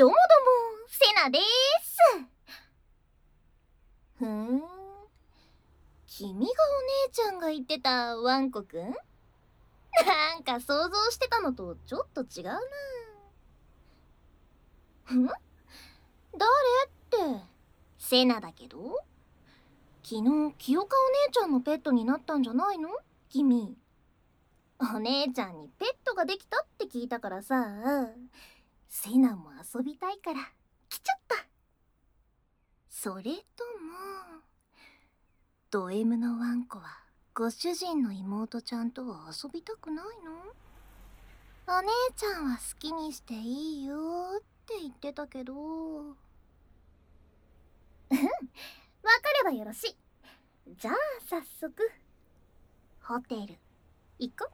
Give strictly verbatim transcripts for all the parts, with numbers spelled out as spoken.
どもども、セナです。ふーん、君がお姉ちゃんが言ってたワンコくん？なんか想像してたのとちょっと違うな。ん？誰って、セナだけど？昨日、清香お姉ちゃんのペットになったんじゃないの？君。お姉ちゃんにペットができたって聞いたからさ、セナも遊びたいから来ちゃった。それとも、ド M のワンコはご主人の妹ちゃんとは遊びたくないの？お姉ちゃんは好きにしていいよって言ってたけど。うん、わかればよろしい。じゃあ早速ホテル行こう。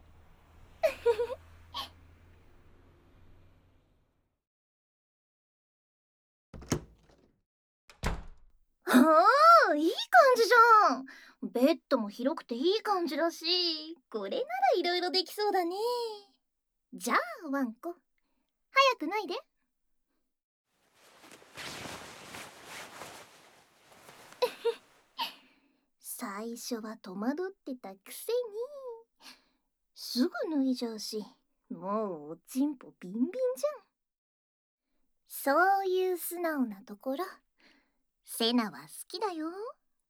ああ、いい感じじゃん。ベッドも広くていい感じだし、これならいろいろできそうだね。じゃあワンコ、早く脱いで。最初は戸惑ってたくせにすぐ脱いじゃうし、もうおちんぽビンビンじゃん。そういう素直なところ、セナは好きだよ。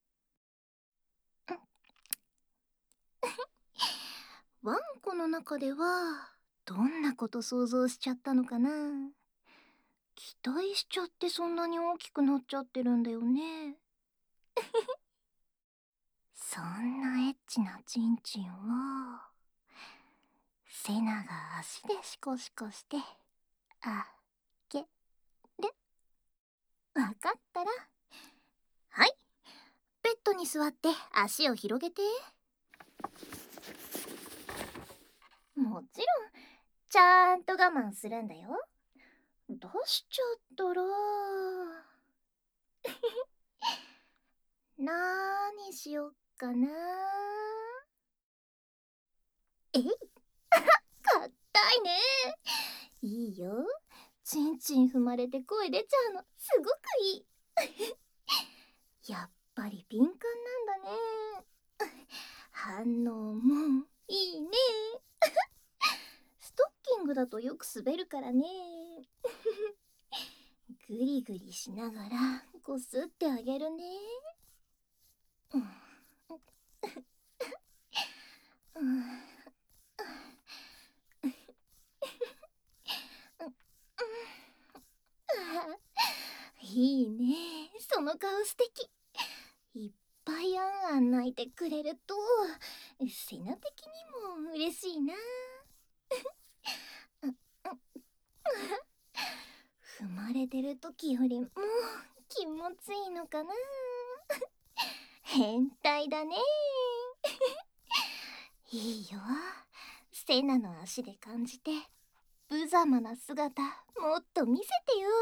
ワンコの中ではどんなこと想像しちゃったのかな。期待しちゃってそんなに大きくなっちゃってるんだよね。そんなエッチなチンチンをセナが足でシコシコしてあげる。わかったら、はい、ベッドに座って足を広げて。もちろんちゃんと我慢するんだよ。出しちゃったらなーにしよっかな。えいかったいね。いいよ、チンチン踏まれて声出ちゃうのすごくいい。やっぱり敏感なんだね。反応もいいね。ストッキングだとよく滑るからね。グリグリしながらこすってあげるね。うんうん、いいね、その顔素敵。いっぱいあんあん泣いてくれるとセナ的にも嬉しいな。踏まれてる時よりも気持ちいいのかな。変態だね。いいよ、セナの足で感じて無様な姿もっと見せてよ。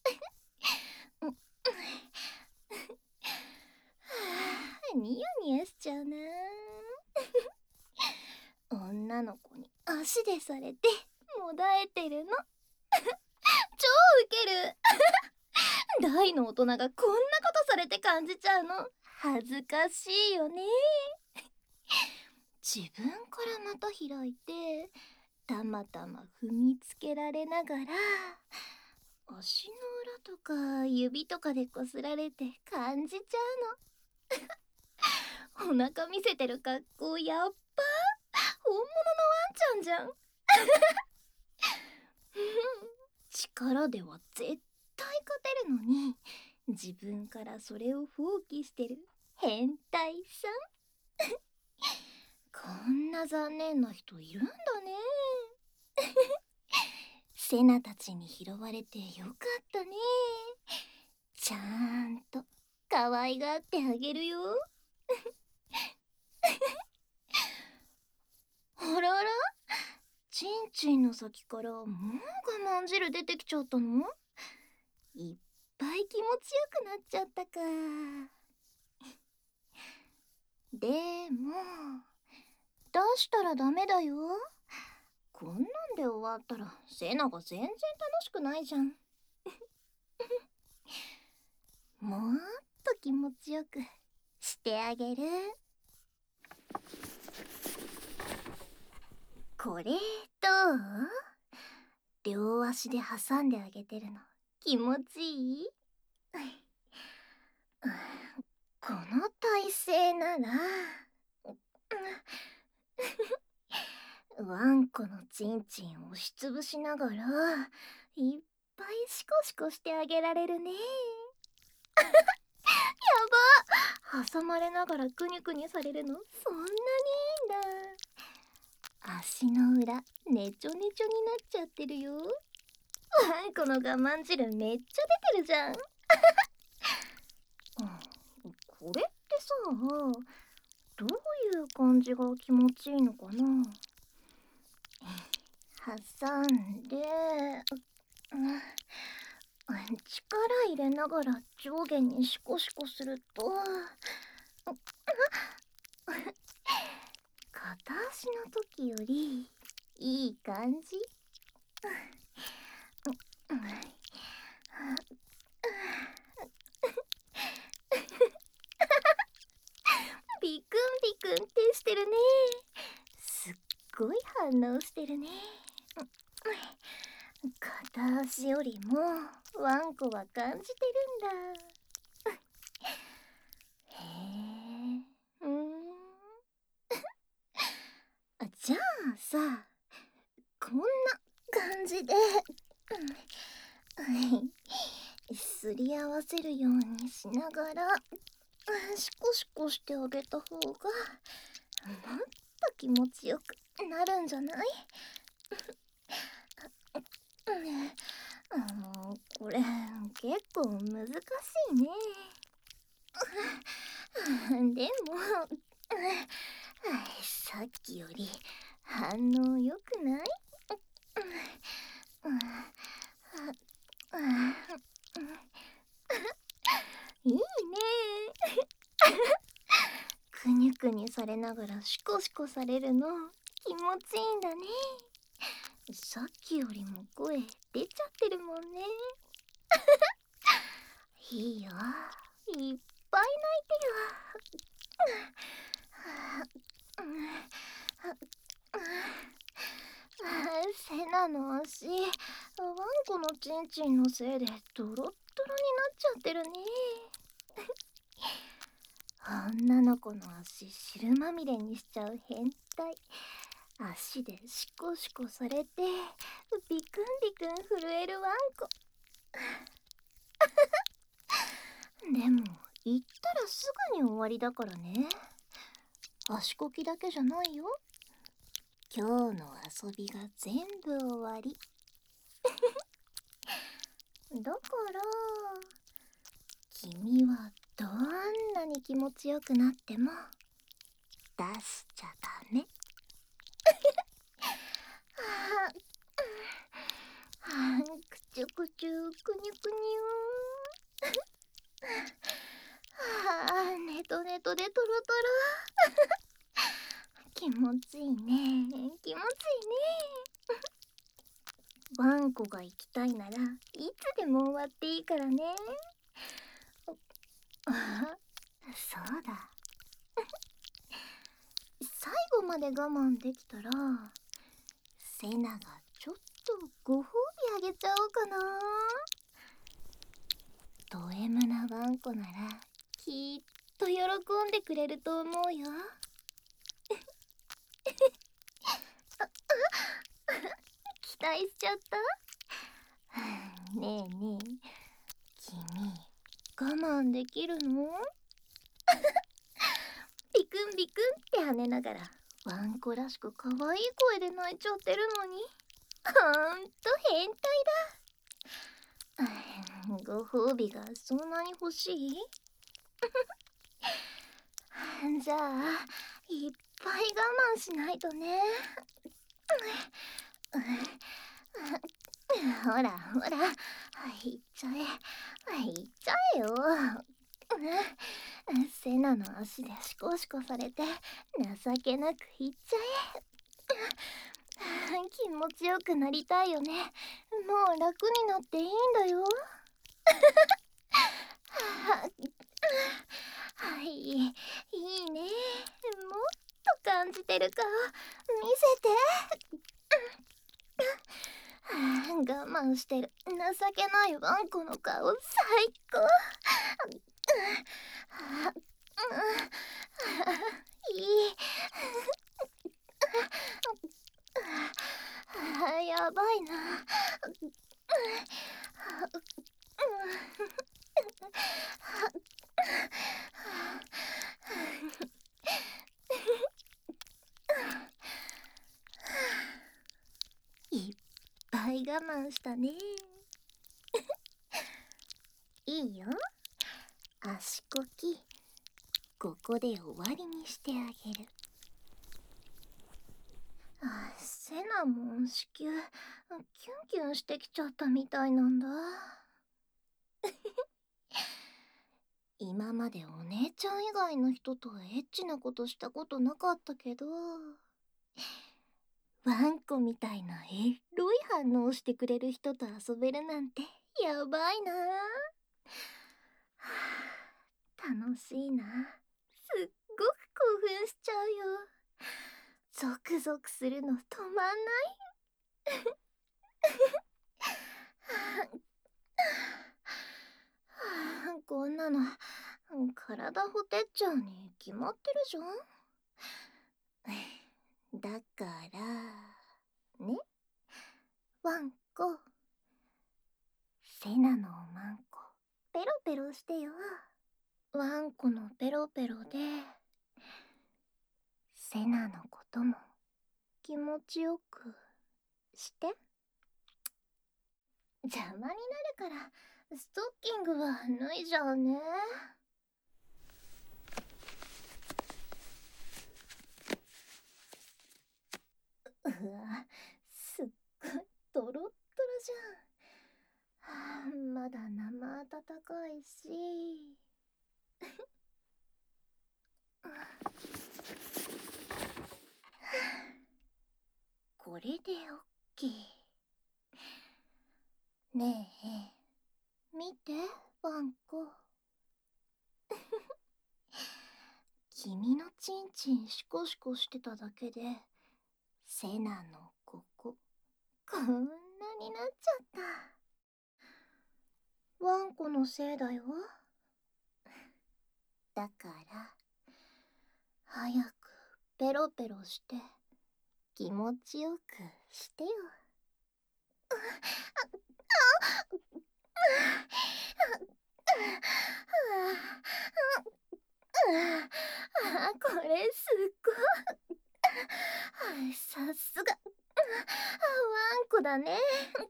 ニヤニヤしちゃうな。女の子に足でされてもだえてるの超ウケる。大の大人がこんなことされて感じちゃうの恥ずかしいよね。自分からまた開いてたまたま踏みつけられながら足の裏とか指とかでこすられて感じちゃうの。お腹見せてる格好やっぱ本物のワンちゃんじゃん。力では絶対勝てるのに自分からそれを放棄してる変態さん。こんな残念な人いるんだね。セナたちに拾われてよかったね。ちゃんと可愛がってあげるよ。あらあら、チンチンの先からもう我慢汁出てきちゃったの？いっぱい気持ちよくなっちゃったか。でも出したらダメだよ。こんなんで終わったらセナが全然楽しくないじゃん。 もっと気持ちよくしてあげる。これどう？両足で挟んであげてるの気持ちいい？この体勢ならワンコのチンチンを押しつぶしながらいっぱいシコシコしてあげられるね。やば、挟まれながらクニュクニュされるのそんなにいいんだ。足の裏ねちょねちょになっちゃってるよ。ワンコの我慢汁めっちゃ出てるじゃん。これってさ、どういう感じが気持ちいいのかな。挟んで、うん、力入れながら上下にシコシコすると片足の時よりいい感じ。ビクンビクンってしてるね。すっごい反応してるね。片足よりもワンコは感じてるんだ。へえ、うん。じゃあさ、こんな感じで、すり合わせるようにしながらシコシコしてあげた方がもっと気持ちよくなるんじゃない？あのこれ結構難しいね。でもさっきより反応良くない？いいね。くにゅくにゅされながらシコシコされるの気持ちいいんだね。さっきよりも声出ちゃってるもんね。いいよ、いっぱい泣いてよ。セナの足、ワンコのチンチンのせいでドロッドロになっちゃってるね。女の子の足汁まみれにしちゃう変態。足でシコシコされてビクンビクン震えるワンコ。でも行ったらすぐに終わりだからね。足こきだけじゃないよ。今日の遊びが全部終わり。だから君はどんなに気持ちよくなっても出しちゃダメ。はあ、くちゅくちゅくにゅくにゅはあ、ネトネトでトロトロ。気持ちいいね、気持ちいいね。ワンコが行きたいならいつでも終わっていいからね。あ、そうだ。最後まで我慢できたらセナがちょっとご褒美あげちゃおうかな。ド M なワンコならきっと喜んでくれると思うよ。期待しちゃった？ねえねえ、君我慢できるの？ビクンビクンって跳ねながらワンコらしく可愛い声で泣いちゃってるのにほんと変態だ。ご褒美がそんなに欲しい？じゃあいっぱい我慢しないとね。ほらほら、いっちゃえ、いっちゃえよ。セナの足でシコシコされて情けなくいっちゃえ。気持ちよくなりたいよね。もう楽になっていいんだよ。 い、いいね。もっと感じてる顔見せて。我慢してる情けないワンコの顔最高。いい。やばいな。いっぱい我慢したね。いいよ、足こきここで終わりにしてあげる。あ、セナも子宮キュンキュンしてきちゃったみたいなんだ。今までお姉ちゃん以外の人とエッチなことしたことなかったけど、ワンコみたいなエロい反応をしてくれる人と遊べるなんてやばいな。楽しいな。すっごく興奮しちゃうよ。ゾクゾクするの止まんないこんなの体ほてっちゃうに決まってるじゃん。だからね、ワンコ、セナのおまんこペロペロしてよ。ワンコのペロペロでセナのことも気持ちよくして邪魔になるからストッキングは脱いじゃうね。うわ、すっごいトロットロじゃん。はあ、まだ生温かいしこれでオッケー。ねえ、見てワンコ。君のチンチンシコシコしてただけでセナのこここんなになっちゃった。ワンコのせいだよ。だから早くペロペロして気持ちよくしてよ。これすっごい。さすがワンコだね。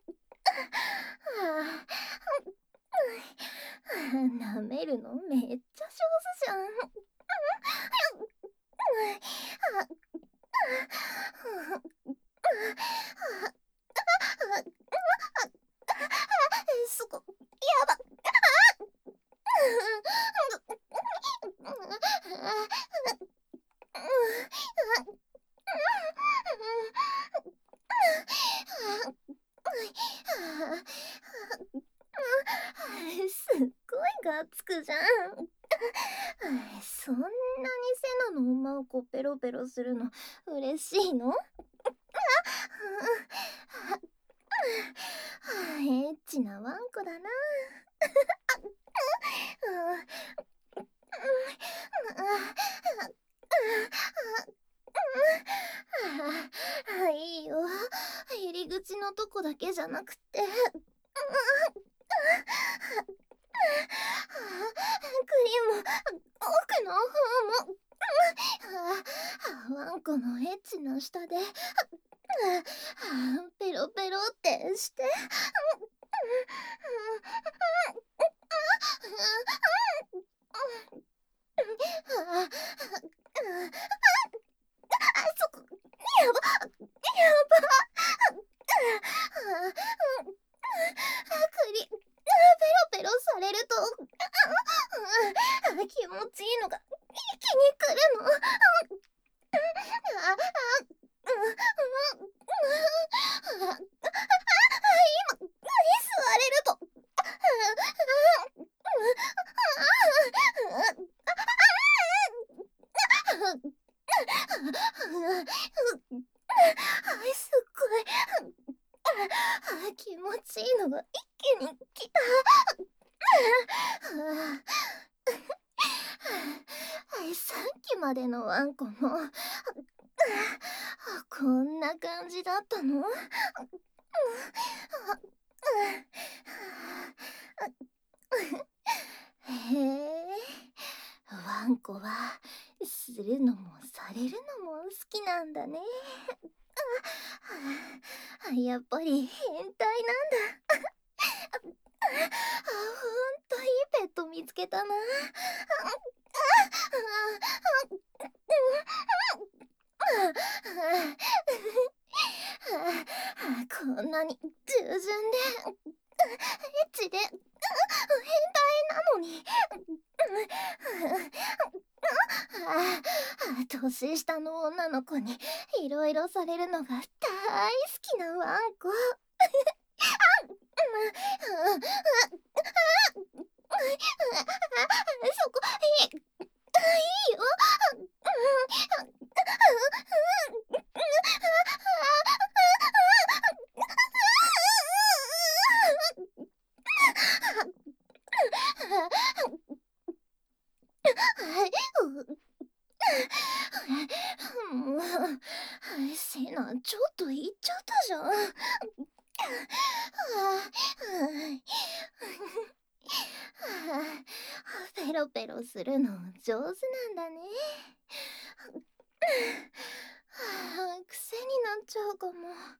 舐めるのめっちゃ上手じゃん。すご、やば。すっごいがっつくじゃん。そんなにセナのおまんこペロペロするの嬉しいの？エッチなワンコだな。いいよ、入り口のとこだけじゃなくてクリーム奥の方も。ワンコのエッチな舌でペロペロってして。そこ、やば、やば。クリ、ペロペロされると気持ちいいのが一気に来るの。今、今しいのが一気に来た。さっきまでのワンコもこんな感じだったの？へえ、ワンコはするのもされるのも好きなんだね。やっぱり変態なんだ。ほんといいペット見つけたな。こんなに従順でエッチで変態なのに年下の女の子にいろいろされるのが大好きなワンコ。そこいい、いいよ。もうセナちょっと言っちゃったじゃん。ペロペロするの上手なんだね。癖になっちゃうかも。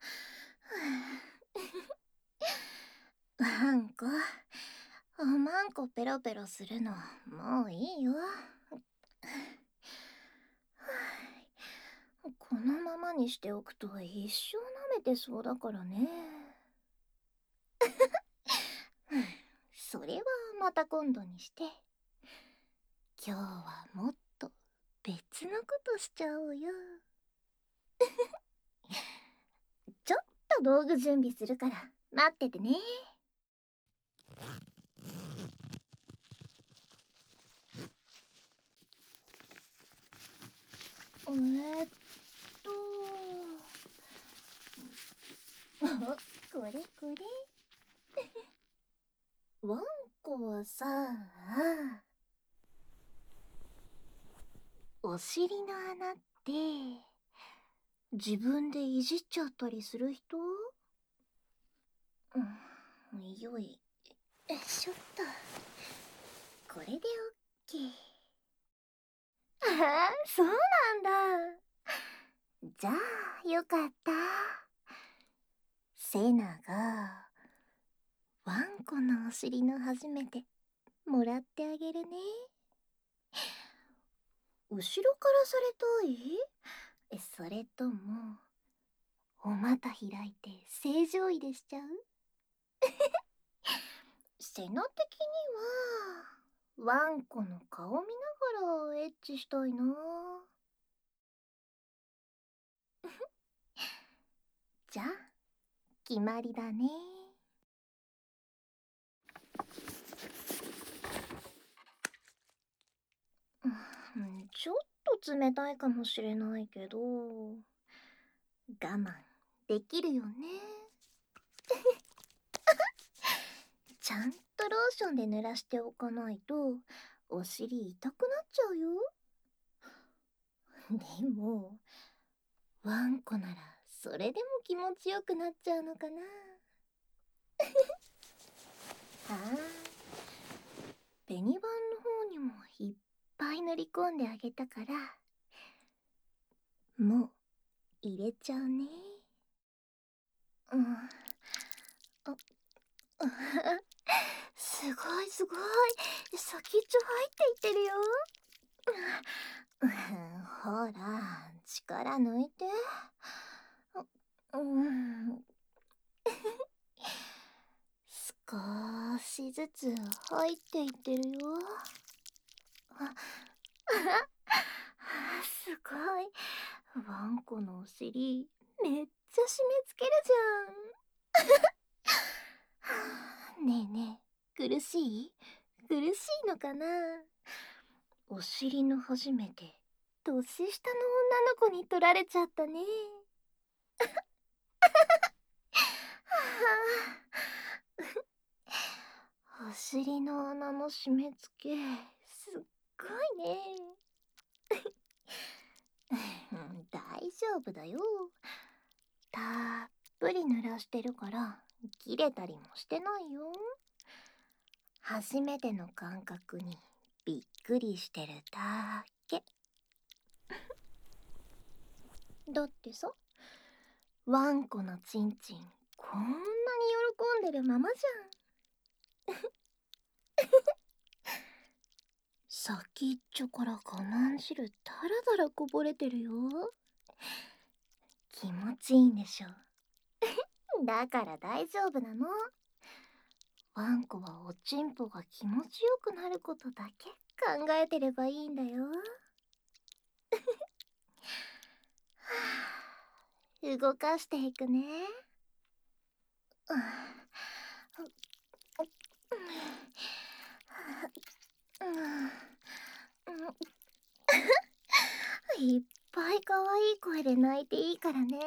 ワンコ、おまんこペロペロするのもういいよ。このままにしておくと一生舐めてそうだからね。それはまた今度にして、今日はもっと別のことしちゃおうよ。ちょっと道具準備するから待っててね。えーっとこれこれ。ワンコはさ、お尻の穴って自分でいじっちゃったりする人？うん、よいしょっと。これでオッケー。ああ、そうなんだ。じゃあよかった。セナがワンコのお尻の初めてもらってあげるね。後ろからされたい？え、それともお股開いて正常位でしちゃう？セナ的にはワンコの顔見ながらエッチしたいな。じゃあ決まりだね。うん、ちょっと冷たいかもしれないけど我慢できるよね。ちゃんとローションで濡らしておかないとお尻痛くなっちゃうよ。でもワンコならそれでも気持ちよくなっちゃうのかな。ああ、紅版の方にもいっぱい塗り込んであげたからもう入れちゃうね。うん、あすごいすごい、先っちょ入っていってるよ。うん、ほら力抜いて。うん、少しずつ入っていってるよ。あすごい、ワンコのお尻めっちゃ締め付けるじゃん。ねえねえ、苦しい？苦しいのかな？お尻の初めて年下の女の子に取られちゃったね。 尻の穴の締め付け、すっごいね。大丈夫だよ。たっぷり濡らしてるから切れたりもしてないよ。初めての感覚にびっくりしてるだけ。だってさ、ワンコのチンチンこんなに喜んでるままじゃん。先っちょから我慢汁だらだらこぼれてるよ。気持ちいいんでしょ。だから大丈夫なの。ワンコはおちんぽが気持ちよくなることだけ考えてればいいんだよ。動かしていくね。いっぱい可愛い声で泣いていいからね。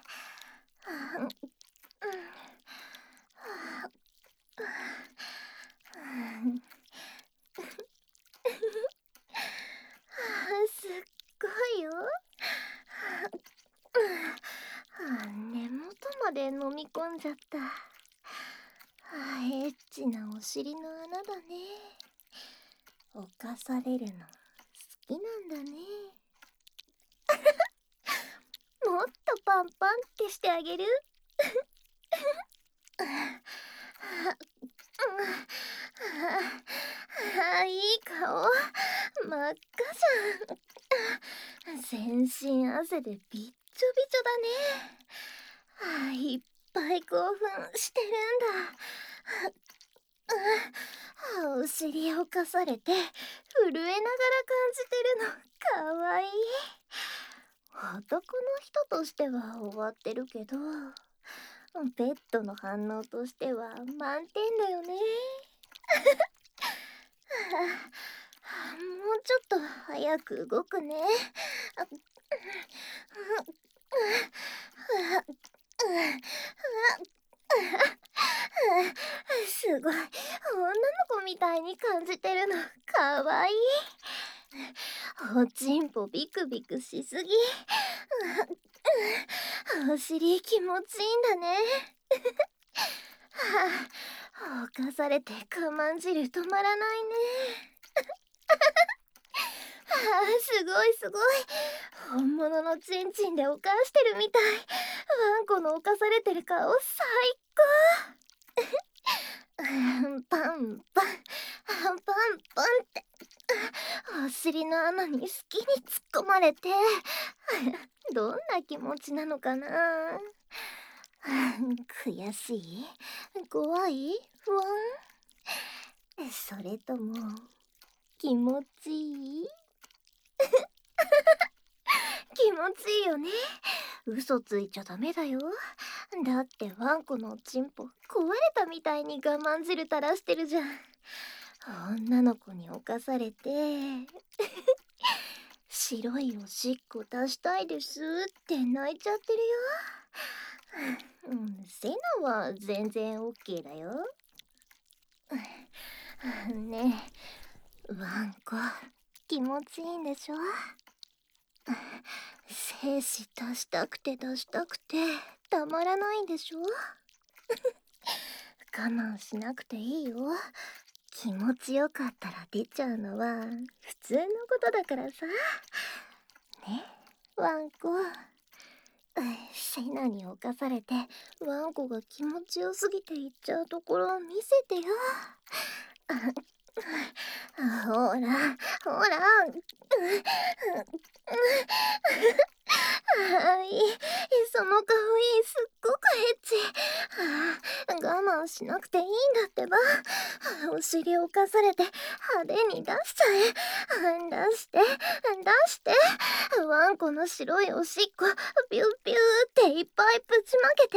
すっごいよ。根元まで飲み込んじゃった。エッチなお尻の穴だね。犯されるの好きなんだね。もっとパンパンってしてあげる。いい顔。真っ赤じゃん。全身汗でびっちょびちょだね。いっぱい興奮してるんだ。お尻をかされて震えながら感じてるのかわいい。男の人としては終わってるけど、ペットの反応としては満点だよね。もうちょっと早く動くね。すごい、女の子みたいに感じてるのかわいい。おちんぽビクビクしすぎ。お尻気持ちいいんだね。犯されて我慢汁止まらないね。すごいすごい。本物のチンチンで犯してるみたい。ワンコの犯されてる顔最高。パンパンパンパンって。お尻の穴に好きに突っ込まれてどんな気持ちなのかな。悔しい、怖い、不安、それとも気持ちいい。気持ちいいよね。嘘ついちゃダメだよ。だってワンコのおちんぽ壊れたみたいに我慢汁垂らしてるじゃん。女の子に侵されて白いおしっこ出したいですって泣いちゃってるよ。うん、セナは全然 オーケー だよ。ねえ、ワンコ気持ちいいんでしょ。精子出したくて出したくてたまらないんでしょ。我慢しなくていいよ。気持ちよかったら出ちゃうのは普通のことだからさ。ね、ワンコ。セナに侵されてワンコが気持ちよすぎて言っちゃうところを見せてよ。ほらほら。はい、その顔いい、すっごくエッチ。我慢しなくていいんだってば。お尻をかされて派手に出しちゃえ。出して出して。ワンコの白いおしっこピューピューっていっぱいぶちまけて。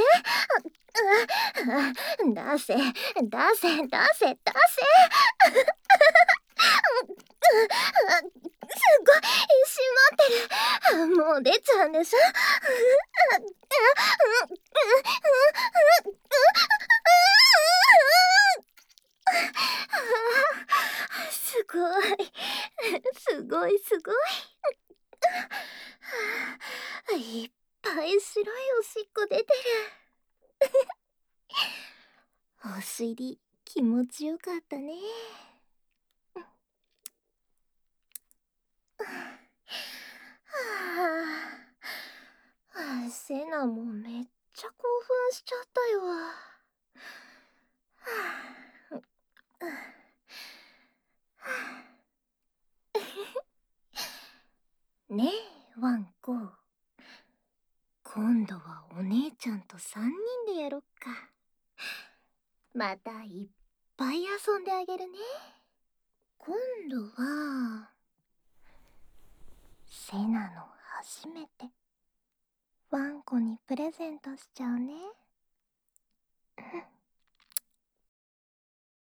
出せ出せ出せ出せ。すごい閉まってる。もう出ちゃうんでしょ。 ごいすごい。いっぱい白いおしっこ出てる。お尻気持ちよかったね。はあ、セナもめっちゃ興奮しちゃったよ。ねえワンコ、今度はお姉ちゃんとさんにんでやろっか。またいっぱい遊んであげるね。今度はセナの初めてワンコにプレゼントしちゃうね。